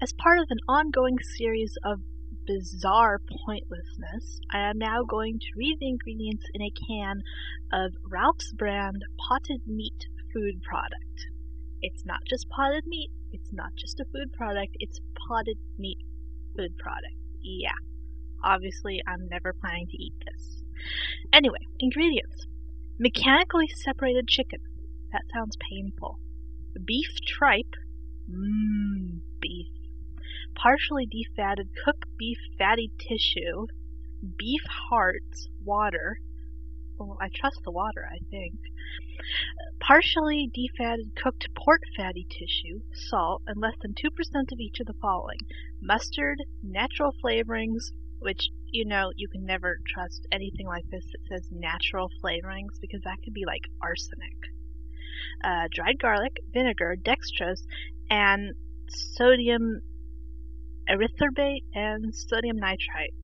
As part of an ongoing series of bizarre pointlessness, I am now going to read the ingredients in a can of Ralph's brand potted meat food product. It's not just potted meat, it's not just a food product, it's potted meat food product. Yeah, obviously I'm never planning to eat this. Anyway, ingredients. Mechanically separated chicken. That sounds painful. Beef tripe. Beef. Partially defatted cooked beef fatty tissue. Beef hearts. Water. Well, I trust the water, I think. Partially defatted cooked pork fatty tissue, salt, and less than 2% of each of the following. Mustard, natural flavorings, which, you can never trust anything like this that says natural flavorings because that could be like arsenic. Dried garlic, vinegar, dextrose, and sodium erythorbate and sodium nitrite.